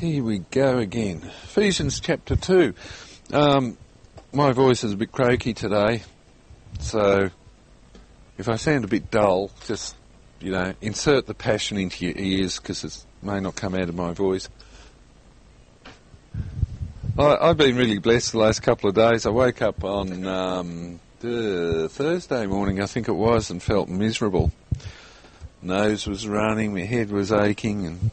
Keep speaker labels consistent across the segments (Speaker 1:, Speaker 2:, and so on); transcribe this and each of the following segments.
Speaker 1: Here we go again. Ephesians chapter 2. My voice is a bit croaky today, so if I sound a bit dull, just, insert the passion into your ears because it may not come out of my voice. I've been really blessed the last couple of days. I woke up on Thursday morning, I think it was, and felt miserable. Nose was running, my head was aching, and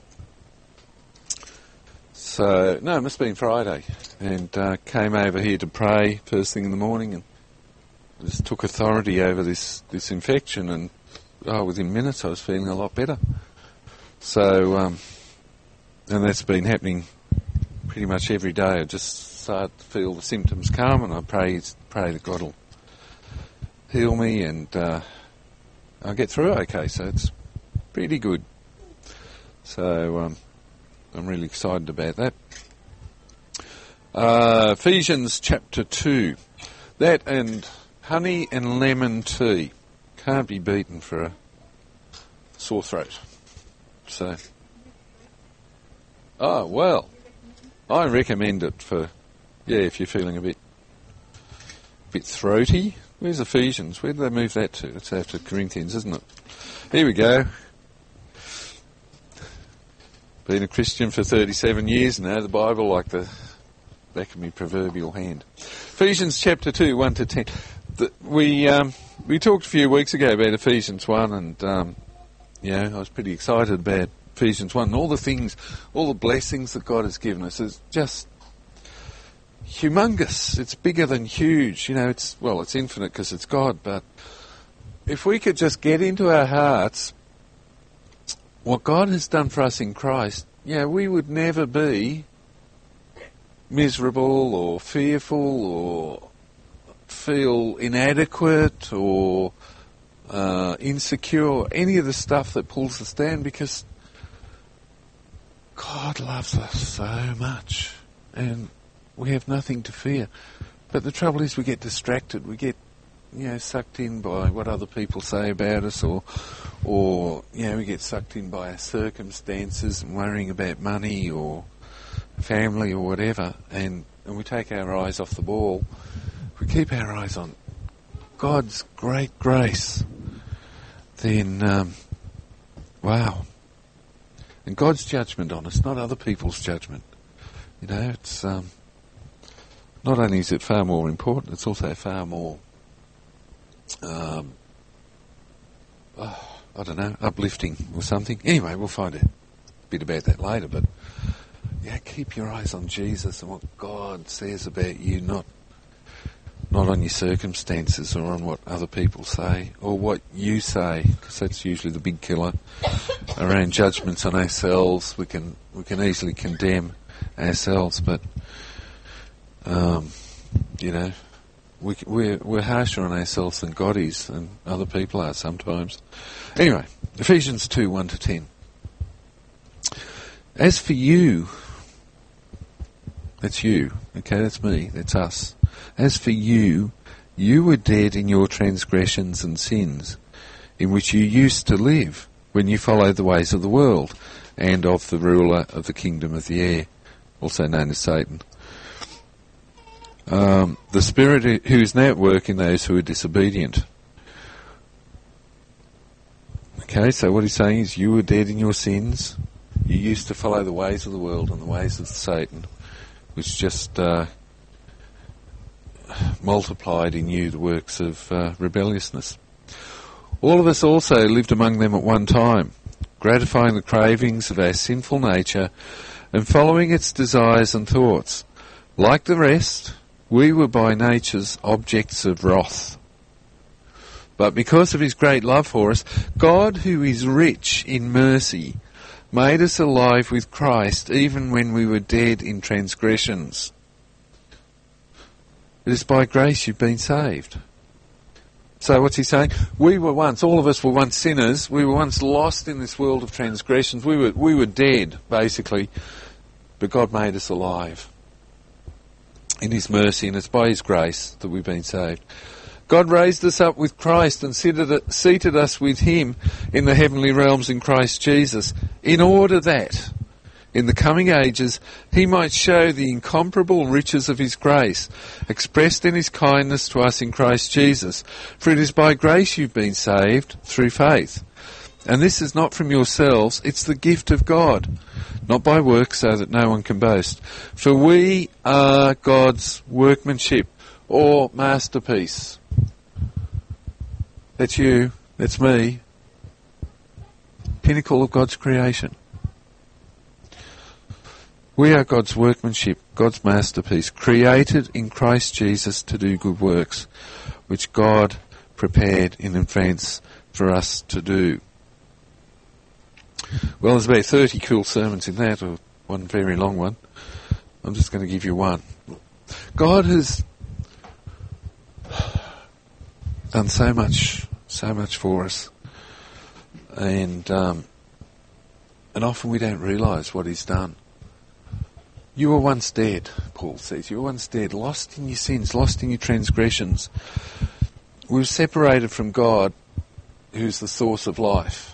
Speaker 1: so, no, it must have been Friday, and came over here to pray first thing in the morning, and just took authority over this infection, and within minutes I was feeling a lot better. So, and that's been happening pretty much every day. I just started to feel the symptoms come, and I pray that God will heal me, and I'll get through okay, so it's pretty good. So, I'm really excited about that. Ephesians chapter 2. That and honey and lemon tea can't be beaten for a sore throat. So, I recommend it for, if you're feeling a bit throaty. Where's Ephesians? Where did they move that to? It's after Corinthians, isn't it? Here we go. Been a Christian for 37 years now, the Bible like the back of my proverbial hand. Ephesians chapter 2, 1 to 10. We talked a few weeks ago about Ephesians 1, and I was pretty excited about Ephesians 1 and all the blessings that God has given us. It's just humongous. It's bigger than huge. It's infinite because it's God, but if we could just get into our hearts what God has done for us in Christ, we would never be miserable or fearful or feel inadequate or insecure or any of the stuff that pulls us down, because God loves us so much and we have nothing to fear. But the trouble is we get distracted, we get sucked in by what other people say about us, or we get sucked in by our circumstances and worrying about money or family or whatever, and we take our eyes off the ball. If we keep our eyes on God's great grace, then, and God's judgment on us, not other people's judgment. It's, not only is it far more important, it's also far more uplifting or something. Anyway, we'll find a bit about that later, but keep your eyes on Jesus and what God says about you, not on your circumstances or on what other people say or what you say, because that's usually the big killer. Around judgments on ourselves, we can easily condemn ourselves, but we're harsher on ourselves than God is, and other people are sometimes. Anyway, Ephesians 2, 1 to 10. As for you, that's you, okay, that's me, that's us. As for you, you were dead in your transgressions and sins, in which you used to live when you followed the ways of the world and of the ruler of the kingdom of the air, also known as Satan. The Spirit who is now at work in those who are disobedient. Okay, so what he's saying is you were dead in your sins. You used to follow the ways of the world and the ways of Satan, which just multiplied in you the works of rebelliousness. All of us also lived among them at one time, gratifying the cravings of our sinful nature and following its desires and thoughts. Like the rest, we were by natures objects of wrath. But because of his great love for us, God, who is rich in mercy, made us alive with Christ even when we were dead in transgressions. It is by grace you've been saved. So what's he saying? All of us were once sinners. We were once lost in this world of transgressions. We were dead, basically. But God made us alive in his mercy, and it's by his grace that we've been saved. God raised us up with Christ and seated us with him in the heavenly realms in Christ Jesus, in order that in the coming ages he might show the incomparable riches of his grace, expressed in his kindness to us in Christ Jesus. For it is by grace you've been saved, through faith. And this is not from yourselves, it's the gift of God, not by works, so that no one can boast. For we are God's workmanship, or masterpiece. That's you, that's me. Pinnacle of God's creation. We are God's workmanship, God's masterpiece, created in Christ Jesus to do good works, which God prepared in advance for us to do. Well, there's about 30 cool sermons in that, or one very long one. I'm just going to give you one. God has done so much for us, and often we don't realise what He's done. You were once dead, Paul says. You were once dead, lost in your sins, lost in your transgressions. We were separated from God, who's the source of life.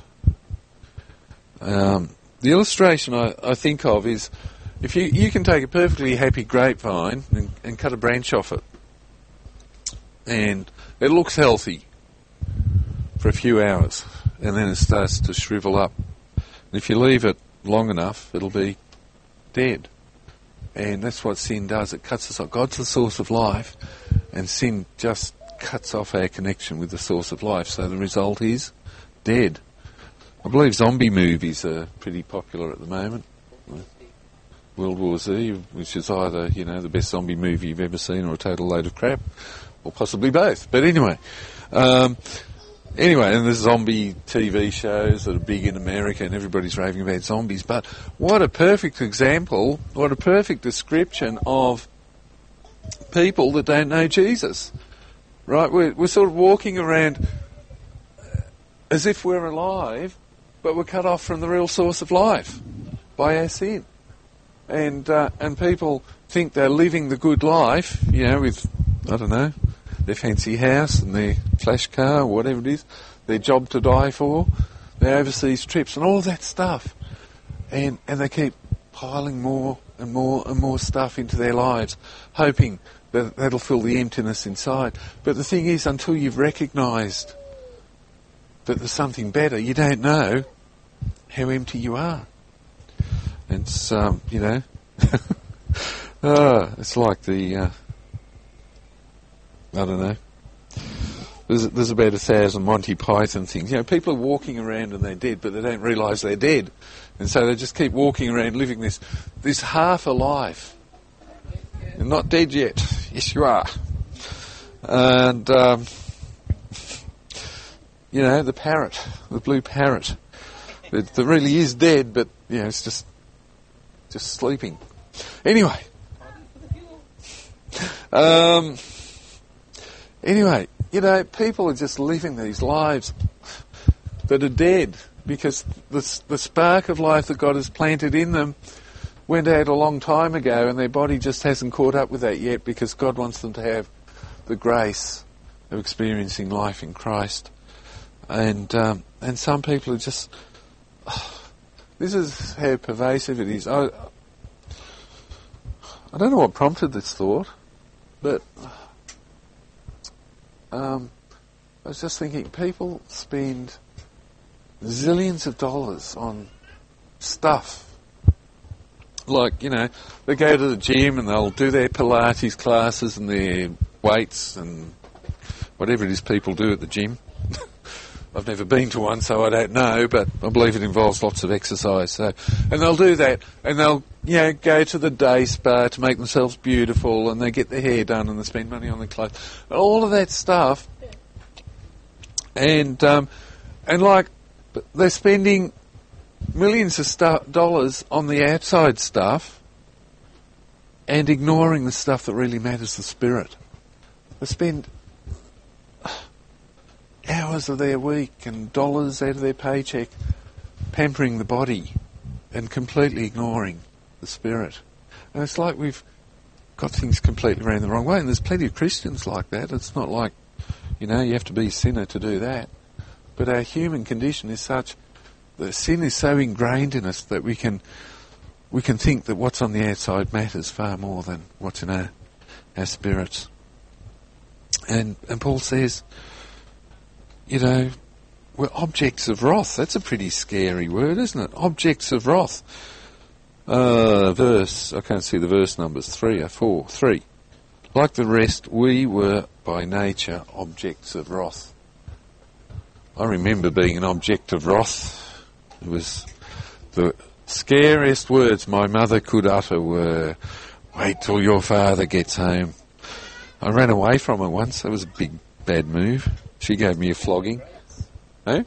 Speaker 1: The illustration I think of is, if you can take a perfectly happy grapevine and cut a branch off it, and it looks healthy for a few hours, and then it starts to shrivel up. And if you leave it long enough, it'll be dead. And that's what sin does. It cuts us off. God's the source of life, and sin just cuts off our connection with the source of life. So the result is dead. I believe zombie movies are pretty popular at the moment. World War Z, which is either, the best zombie movie you've ever seen or a total load of crap, or possibly both. But anyway, and there's zombie TV shows that are big in America and everybody's raving about zombies. But what a perfect example, what a perfect description of people that don't know Jesus. Right? We're sort of walking around as if we're alive, but we're cut off from the real source of life by our sin. And people think they're living the good life, with, I don't know, their fancy house and their flash car or whatever it is, their job to die for, their overseas trips and all that stuff. And they keep piling more and more and more stuff into their lives, hoping that that'll fill the emptiness inside. But the thing is, until you've recognised that there's something better, you don't know how empty you are. And it's, it's like the, I don't know, there's about 1,000 Monty Python things. People are walking around and they're dead, but they don't realise they're dead. And so they just keep walking around living this half a life. You're not dead yet. Yes, you are. And, the parrot, the blue parrot, that really is dead, but, it's just sleeping. Anyway. People are just living these lives that are dead because the spark of life that God has planted in them went out a long time ago, and their body just hasn't caught up with that yet, because God wants them to have the grace of experiencing life in Christ. And some people are just... this is how pervasive it is. I don't know what prompted this thought, but I was just thinking, people spend zillions of dollars on stuff. Like, they go to the gym and they'll do their Pilates classes and their weights and whatever it is people do at the gym. I've never been to one, so I don't know, but I believe it involves lots of exercise. So, and they'll do that, and they'll, go to the day spa to make themselves beautiful, and they get their hair done, and they spend money on their clothes, all of that stuff. And they're spending millions of dollars on the outside stuff, and ignoring the stuff that really matters, the spirit. They spend hours of their week and dollars out of their paycheck pampering the body and completely ignoring the spirit. And it's like we've got things completely around the wrong way. And there's plenty of Christians like that. It's not like, you have to be a sinner to do that. But our human condition is such that sin is so ingrained in us that we can we can think that what's on the outside matters far more than what's in our spirits. And Paul says, we're objects of wrath. That's a pretty scary word, isn't it? Objects of wrath. I can't see the verse numbers, 3 or 4. 3. Like the rest, we were by nature objects of wrath. I remember being an object of wrath. It was the scariest words my mother could utter were, "Wait till your father gets home." I ran away from her once. That was a big, bad move. She gave me a flogging. Eh?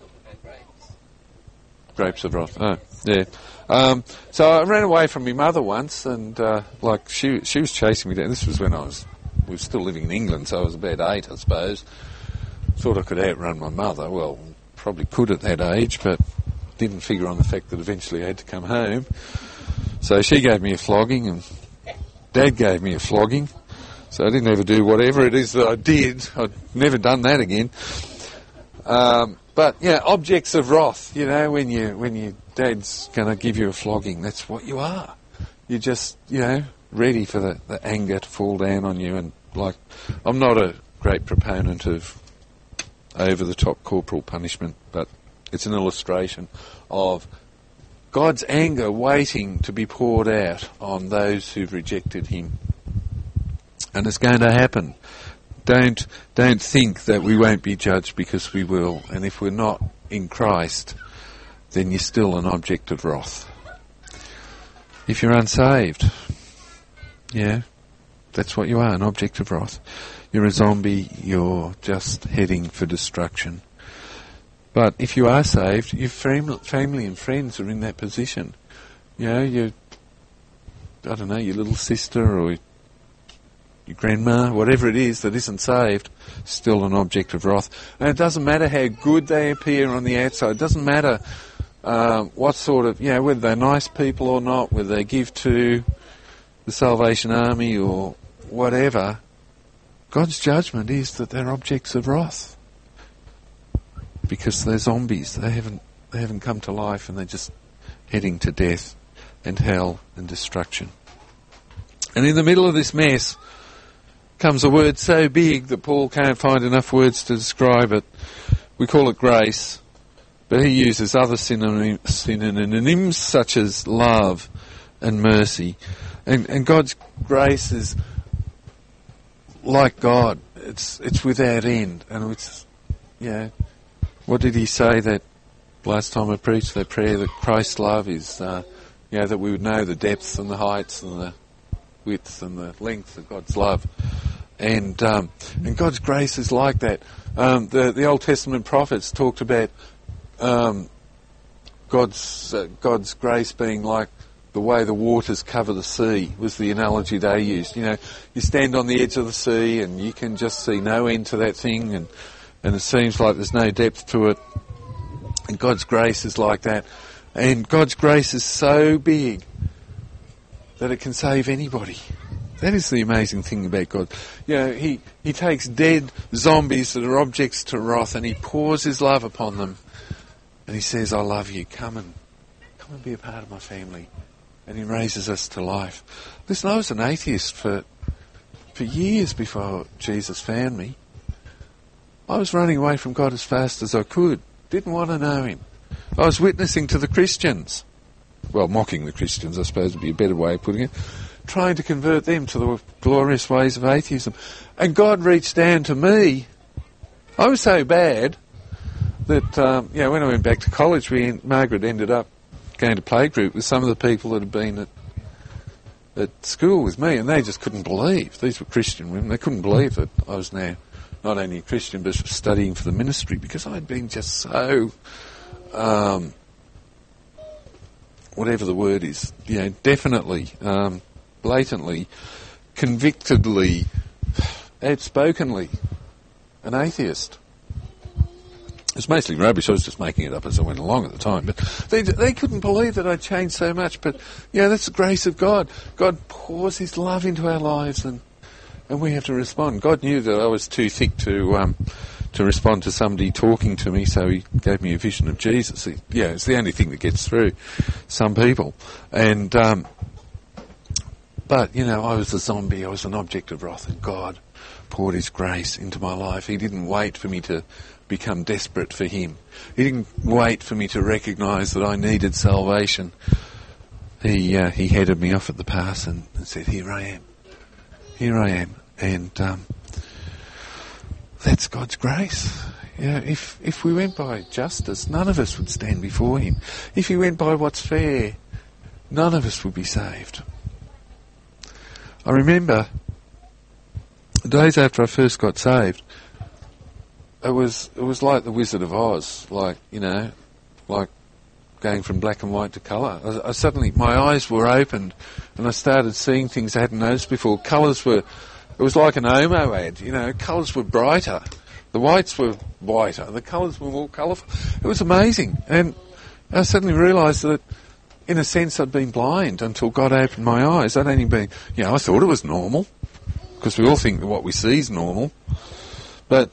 Speaker 1: Grapes of wrath. Oh, yeah. So I ran away from my mother once, and she was chasing me down. This was when we were still living in England, so I was about 8, I suppose. Thought I could outrun my mother. Well, probably could at that age, but didn't figure on the fact that eventually I had to come home. So she gave me a flogging, and Dad gave me a flogging. So I didn't ever do whatever it is that I did. I'd never done that again. But yeah, objects of wrath. When your dad's going to give you a flogging, that's what you are. You're just ready for the anger to fall down on you. And I'm not a great proponent of over-the-top corporal punishment, but it's an illustration of God's anger waiting to be poured out on those who've rejected Him. And it's going to happen. Don't think that we won't be judged, because we will. And if we're not in Christ, then you're still an object of wrath. If you're unsaved, that's what you are, an object of wrath. You're a zombie, you're just heading for destruction. But if you are saved, your family and friends are in that position. Your little sister or your grandma, whatever it is that isn't saved, still an object of wrath. And it doesn't matter how good they appear on the outside. It doesn't matter what sort of, whether they're nice people or not, whether they give to the Salvation Army or whatever. God's judgment is that they're objects of wrath, because they're zombies. They haven't come to life, and they're just heading to death and hell and destruction. And in the middle of this mess comes a word so big that Paul can't find enough words to describe it. We call it grace, but he uses other synonyms such as love and mercy. And God's grace is like God. It's without end. And it's, what did he say that last time I preached? That prayer that Christ's love is, that we would know the depths and the heights and the width and the length of God's love. And God's grace is like that. The Old Testament prophets talked about God's grace being like the way the waters cover the sea, was the analogy they used. You stand on the edge of the sea and you can just see no end to that thing, and it seems like there's no depth to it. And God's grace is like that. And God's grace is so big that it can save anybody. That is the amazing thing about God. He takes dead zombies that are objects to wrath, and he pours his love upon them. And he says, "I love you. Come and be a part of my family." And he raises us to life. Listen, I was an atheist for years before Jesus found me. I was running away from God as fast as I could. Didn't want to know him. I was witnessing to the Christians. Well, mocking the Christians, I suppose would be a better way of putting it. Trying to convert them to the glorious ways of atheism. And God reached down to me. I was so bad that, when I went back to college, Margaret ended up going to playgroup with some of the people that had been at school with me, and they just couldn't believe. These were Christian women. They couldn't believe that I was now not only a Christian but studying for the ministry, because I'd been just so, whatever the word is, definitely, blatantly, convictedly, outspokenly an atheist. It's mostly rubbish. I was just making it up as I went along at the time. But they couldn't believe that I'd changed so much. But, that's the grace of God. God pours his love into our lives, and we have to respond. God knew that I was too thick to to respond to somebody talking to me, so he gave me a vision of Jesus. It's the only thing that gets through some people. And but, I was a zombie. I was an object of wrath, and God poured his grace into my life. He didn't wait for me to become desperate for him. He didn't wait for me to recognise that I needed salvation. He headed me off at the pass and said, here I am. Here I am. And that's God's grace. If we went by justice, none of us would stand before him. If he went by what's fair, none of us would be saved. I remember the days after I first got saved, it was like the Wizard of Oz, like going from black and white to colour. I suddenly, my eyes were opened and I started seeing things I hadn't noticed before. It was like an Omo ad, colours were brighter. The whites were whiter, the colours were more colourful. It was amazing. And I suddenly realised that, in a sense, I'd been blind until God opened my eyes. I'd only been, I thought it was normal, because we all think that what we see is normal. But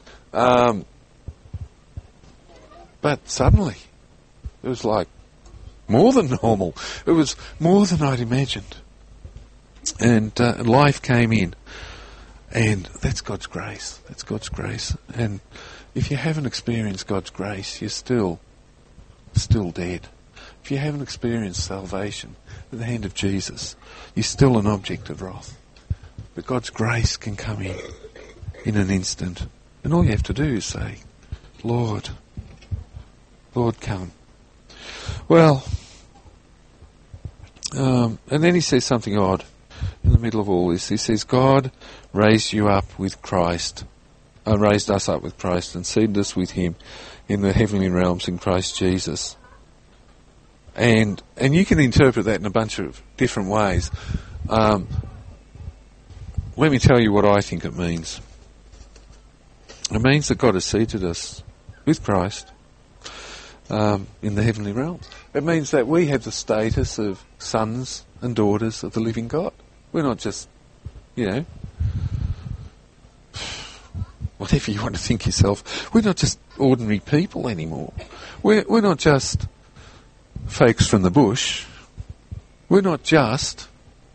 Speaker 1: suddenly, it was like more than normal. It was more than I'd imagined. And life came in. And that's God's grace. That's God's grace. And if you haven't experienced God's grace, you're still dead. If you haven't experienced salvation at the hand of Jesus, you're still an object of wrath. But God's grace can come in an instant. And all you have to do is say, Lord, come. Well, and then he says something odd in the middle of all this. He says, God raised us up with Christ and seated us with him in the heavenly realms in Christ Jesus. And you can interpret that in a bunch of different ways. Let me tell you what I think it means. It means that God has seated us with Christ in the heavenly realms. It means that we have the status of sons and daughters of the living God. We're not just, whatever you want to think yourself. We're not just ordinary people anymore. We're not just folks from the bush. We're not just,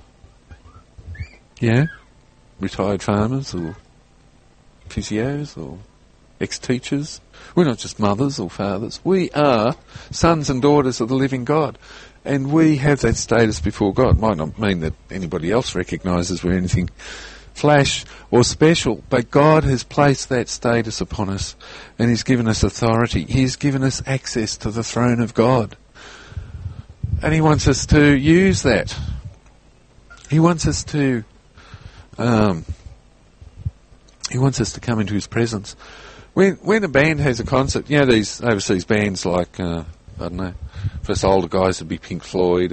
Speaker 1: retired farmers or physios or ex-teachers. We're not just mothers or fathers. We are sons and daughters of the living God. And we have that status before God. It might not mean that anybody else recognises we're anything flash or special, but God has placed that status upon us and he's given us authority. He's given us access to the throne of God. And he wants us to use that. He wants us to come into his presence. When a band has a concert, these overseas bands like, I don't know, for us older guys it'd be Pink Floyd,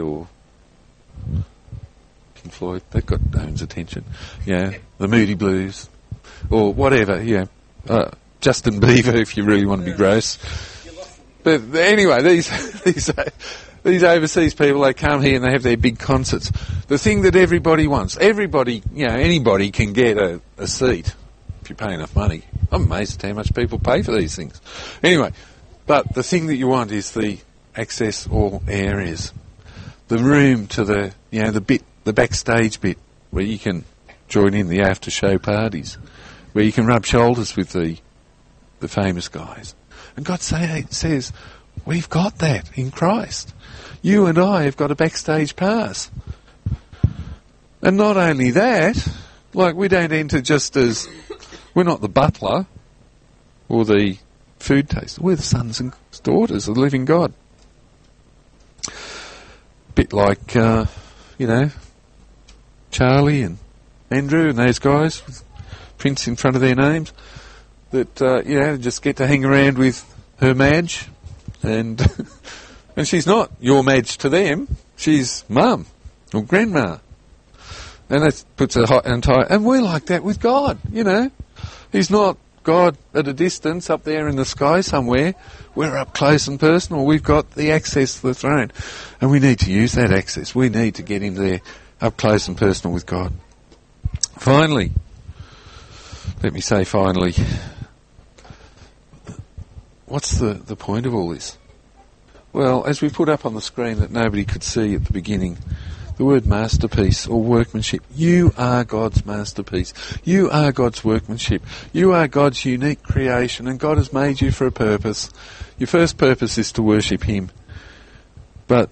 Speaker 1: they've got owns attention. The Moody Blues, or whatever, Justin Bieber if you really want to be gross. But anyway, these overseas people, they come here and they have their big concerts. The thing that everybody wants, anybody can get a seat if you pay enough money. I'm amazed at how much people pay for these things. Anyway, but the thing that you want is the access all areas. The room to the backstage bit where you can join in the after show parties, where you can rub shoulders with the famous guys. And God says, we've got that in Christ. You and I have got a backstage pass. And not only that, we don't enter just as, we're not the butler or the food taster. We're the sons and daughters of the living God. Bit like, Charlie and Andrew and those guys with Prince in front of their names that, just get to hang around with her Madge. And and she's not your Madge to them. She's mum or grandma. And that puts a hot and tight. And we're like that with God, He's not God at a distance up there in the sky somewhere. We're up close and personal. We've got the access to the throne. And we need to use that access. We need to get in there up close and personal with God. Finally, let me say finally, what's the point of all this? Well, as we put up on the screen that nobody could see at the beginning, the word masterpiece or workmanship. You are God's masterpiece. You are God's workmanship. You are God's unique creation, and God has made you for a purpose. Your first purpose is to worship Him. But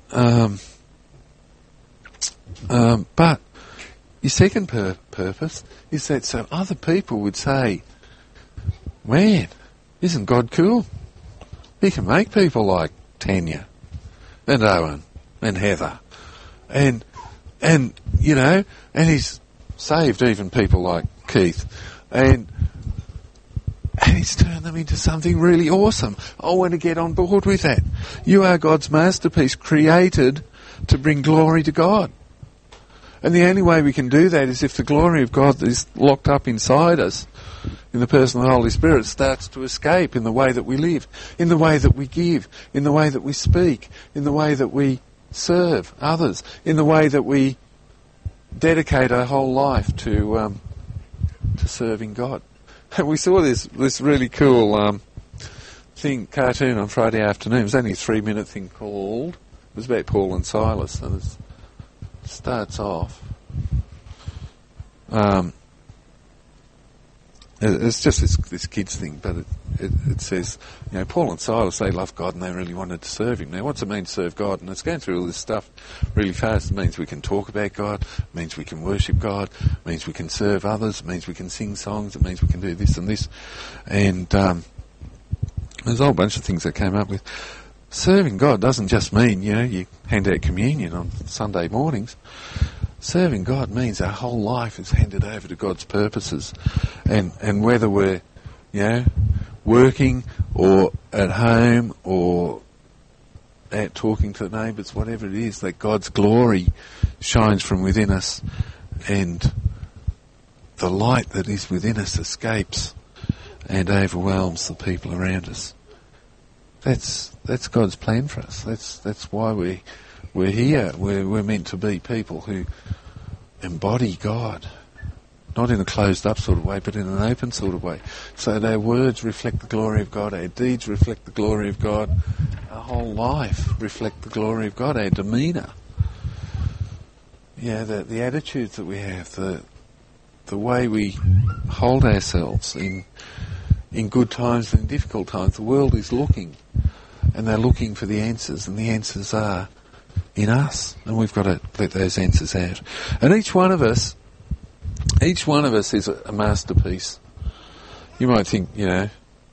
Speaker 1: your second purpose is that so other people would say, man, isn't God cool? He can make people like Tanya and Owen and Heather and you know, and He's saved even people like Keith and He's turned them into something really awesome. I want to get on board with that. You are God's masterpiece, created to bring glory to God. And the only way we can do that is if the glory of God that is locked up inside us, in the person of the Holy Spirit, starts to escape in the way that we live, in the way that we give, in the way that we speak, in the way that we serve others, in the way that we dedicate our whole life to serving God. And we saw this really cool cartoon on Friday afternoon. It was only a 3-minute thing called. It was about Paul and Silas, and it starts off. It's just this kids thing, but it says, you know, Paul and Silas, they loved God and they really wanted to serve Him. Now, what's it mean to serve God? And it's going through all this stuff really fast. It means we can talk about God. It means we can worship God. It means we can serve others. It means we can sing songs. It means we can do this and this. And there's a whole bunch of things that came up with. Serving God doesn't just mean, you know, you hand out communion on Sunday mornings. Serving God means our whole life is handed over to God's purposes. And whether we're, you know, working or at home or out talking to neighbours, whatever it is, that God's glory shines from within us and the light that is within us escapes and overwhelms the people around us. That's God's plan for us. That's why we're here. We're meant to be people who embody God, not in a closed-up sort of way, but in an open sort of way. So that our words reflect the glory of God, our deeds reflect the glory of God, our whole life reflect the glory of God, our demeanour. Yeah, the attitudes that we have, the way we hold ourselves in good times and in difficult times. The world is looking, and they're looking for the answers, and the answers are in us, and we've got to let those answers out. And each one of us is a masterpiece. You might think, you know,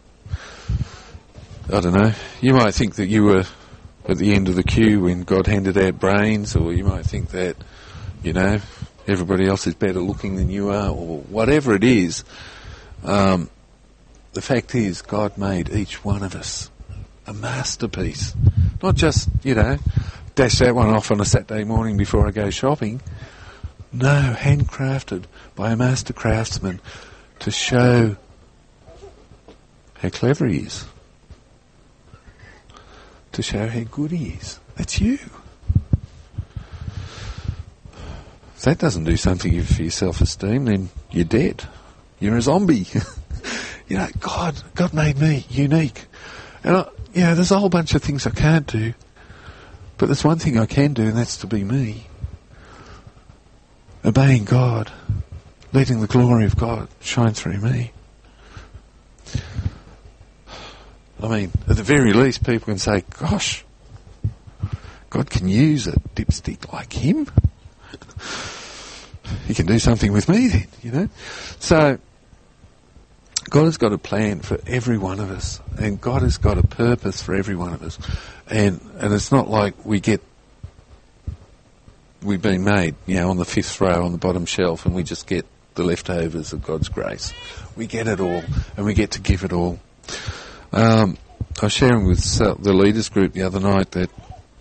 Speaker 1: I don't know, you might think that you were at the end of the queue when God handed out brains, or you might think that, you know, everybody else is better looking than you are, or whatever it is. The fact is, God made each one of us a masterpiece. Not just, you know, dash that one off on a Saturday morning before I go shopping. No, handcrafted by a master craftsman to show how clever he is, to show how good he is. That's you. If that doesn't do something for your self-esteem, then you're dead. You're a zombie. You know, God made me unique. And, you know, there's a whole bunch of things I can't do. But there's one thing I can do, and that's to be me. Obeying God. Letting the glory of God shine through me. I mean, at the very least, people can say, gosh, God can use a dipstick like him. He can do something with me then, you know. So, God has got a plan for every one of us, and God has got a purpose for every one of us. And it's not like we've been made, you know, on the 5th row on the bottom shelf, and we just get the leftovers of God's grace. We get it all, and we get to give it all. I was sharing with the leaders group the other night that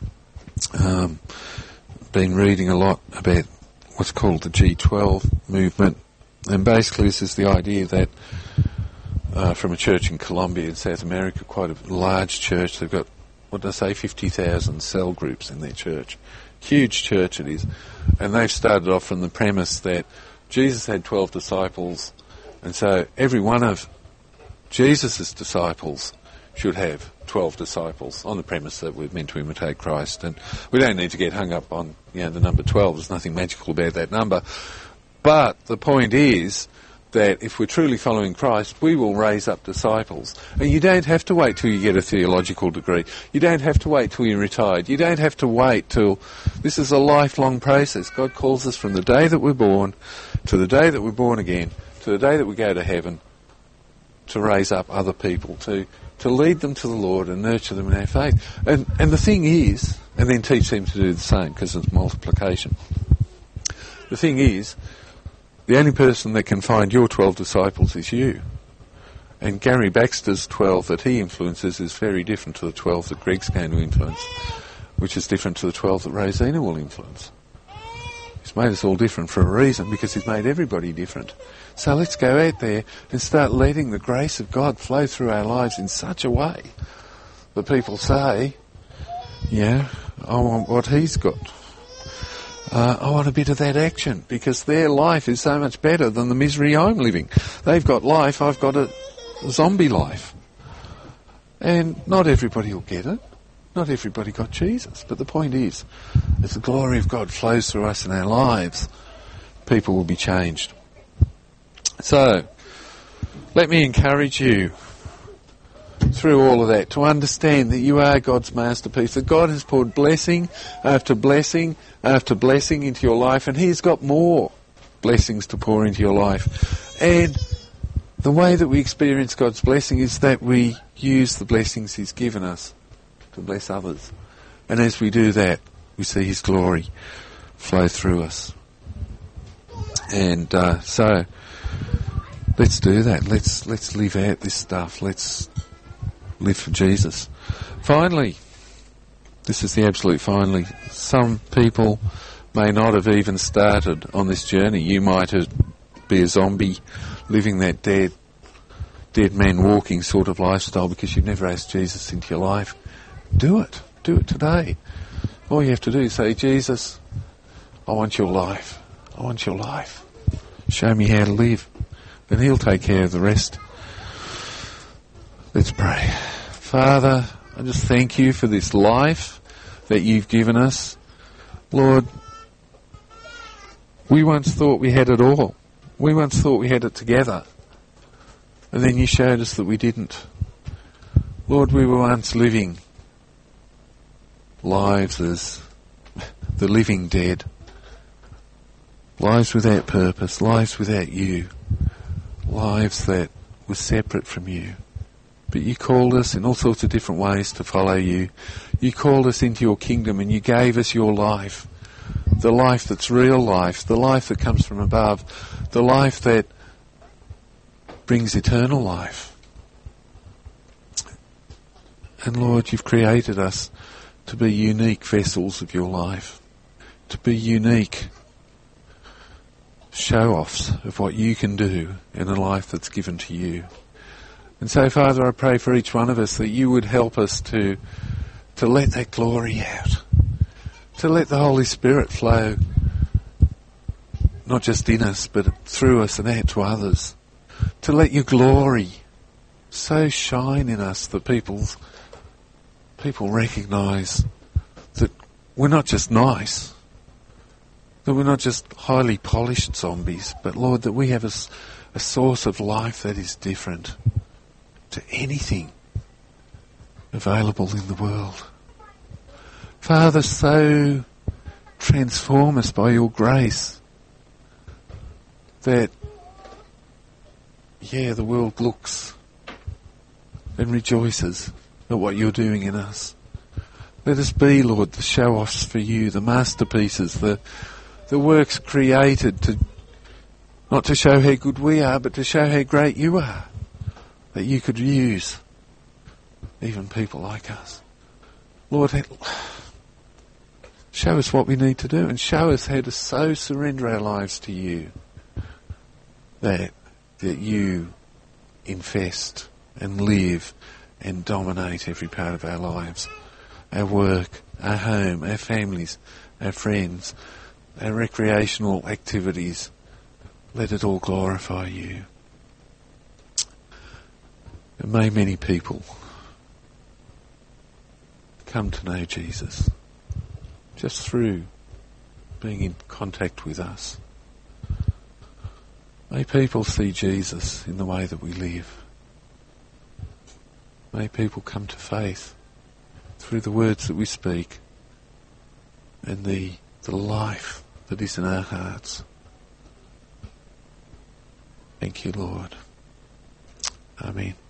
Speaker 1: been reading a lot about what's called the G12 movement, and basically this is the idea that from a church in Colombia in South America, quite a large church, they've got, 50,000 cell groups in their church. Huge church it is. And they've started off from the premise that Jesus had 12 disciples, and so every one of Jesus' disciples should have 12 disciples on the premise that we're meant to imitate Christ. And we don't need to get hung up on the number 12. There's nothing magical about that number. But the point is that if we're truly following Christ, we will raise up disciples. And you don't have to wait till you get a theological degree. You don't have to wait till you're retired. You don't have to wait till... This is a lifelong process. God calls us from the day that we're born to the day that we're born again, to the day that we go to heaven, to raise up other people, to lead them to the Lord and nurture them in our faith. And the thing is, and then teach them to do the same, because it's multiplication. The thing is, the only person that can find your 12 disciples is you. And Gary Baxter's 12 that he influences is very different to the 12 that Greg's going to influence, which is different to the 12 that Rosina will influence. He's made us all different for a reason, because he's made everybody different. So let's go out there and start letting the grace of God flow through our lives in such a way that people say, yeah, I want what he's got. I want a bit of that action, because their life is so much better than the misery I'm living. They've got life, I've got a zombie life. And not everybody will get it. Not everybody got Jesus. But the point is, as the glory of God flows through us in our lives, people will be changed. So, let me encourage you through all of that to understand that you are God's masterpiece, that God has poured blessing after blessing after blessing into your life, and He's got more blessings to pour into your life. And the way that we experience God's blessing is that we use the blessings He's given us to bless others. And as we do that, we see His glory flow through us. And so, let's do that. Let's live out this stuff. Let's live for Jesus. Finally, this is the absolute finally, some people may not have even started on this journey. You might be a zombie living that dead man walking sort of lifestyle because you've never asked Jesus into your life. Do it. Do it today. All you have to do is say, Jesus, I want your life. I want your life. Show me how to live. And He'll take care of the rest. Let's pray. Father, I just thank you for this life that you've given us. Lord, we once thought we had it all. We once thought we had it together. And then you showed us that we didn't. Lord, we were once living lives as the living dead. Lives without purpose, lives without you. Lives that were separate from you. But you called us in all sorts of different ways to follow you. You called us into your kingdom and you gave us your life. The life that's real life, the life that comes from above, the life that brings eternal life. And Lord, you've created us to be unique vessels of your life, to be unique show-offs of what you can do in a life that's given to you. And so, Father, I pray for each one of us that you would help us to let that glory out, to let the Holy Spirit flow, not just in us, but through us and out to others, to let your glory so shine in us that people recognise that we're not just nice, that we're not just highly polished zombies, but, Lord, that we have a source of life that is different to anything available in the world. Father, so transform us by your grace that, the world looks and rejoices at what you're doing in us. Let us be, Lord, the show-offs for you, the masterpieces, the works created to not to show how good we are, but to show how great you are, that you could use even people like us. Lord, show us what we need to do and show us how to so surrender our lives to you that you infest and live and dominate every part of our lives, our work, our home, our families, our friends, our recreational activities. Let it all glorify you. And may many people come to know Jesus just through being in contact with us. May people see Jesus in the way that we live. May people come to faith through the words that we speak and the life that is in our hearts. Thank you, Lord. Amen.